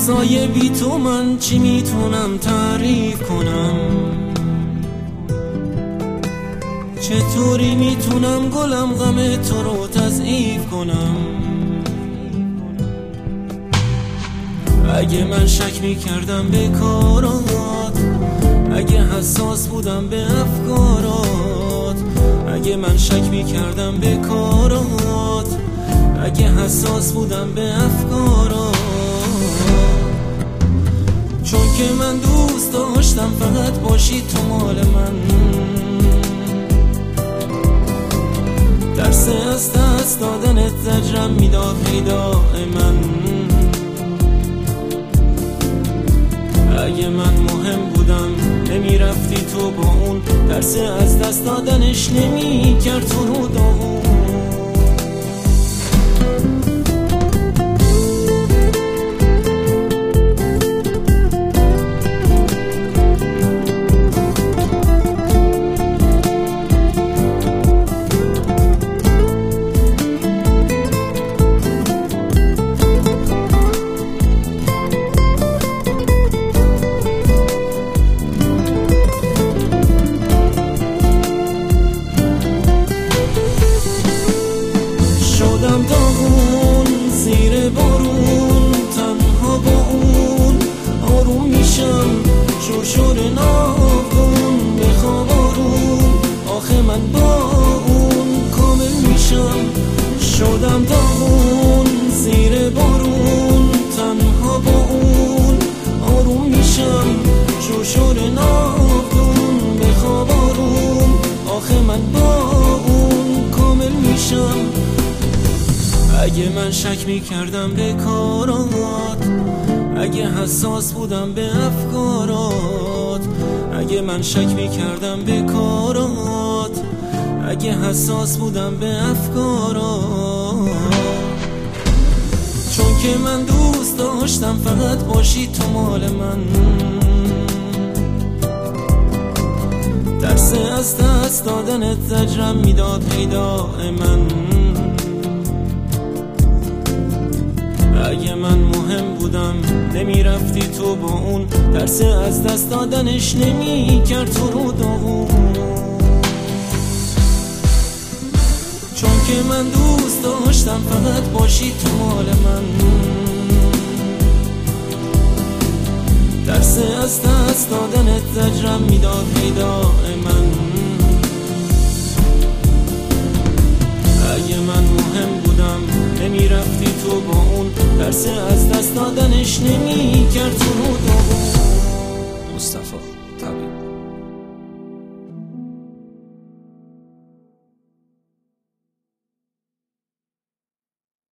سایه بی تو من چی میتونم تعریف کنم؟ چطوری میتونم گلم غم تو رو تضعیف کنم؟ اگه من شک میکردم به کارات، اگه حساس بودم به افکارات، اگه من شک میکردم به کارات، اگه حساس بودم به افکارات، چون که من دوست داشتم فقط باشی تو مال من. ترس از دست دادنت زجرم میداد پیدا من. اگه من مهم بودم نمیرفتی تو با اون، ترس از دست دادنش نمیکرد تو رو داغون. شدم داغون زیر بارون، تنها با اون آروم میشم، شرشور ناخون بخواب آروم، آخه من با اون کامل میشم. شدم داغون زیر بارون، تنها با اون آروم میشم، شرشور ناخون بخواب آروم، آخه من با اون کامل میشم. اگه من شک میکردم به کارات، اگه حساس بودم به افکارات، اگه من شک میکردم به کارات، اگه حساس بودم به افکارات، چون که من دوست داشتم فقط باشی تو مال من. ترس از دست دادنت زجرم میداد پیدا من. اگه من مهم بودم نمیرفتی تو با اون، ترس از دست دادنش نمیکرد تو رو داغون. چون که من دوست داشتم فقط باشی تو مال من. ترس از دست دادنت زجرم میداد پیدا من. اگه من مهم بودم نمیرفتی تو با اون، ترس از دست دادنش نمیکرد تو رو داغون. مصطفی طبیب.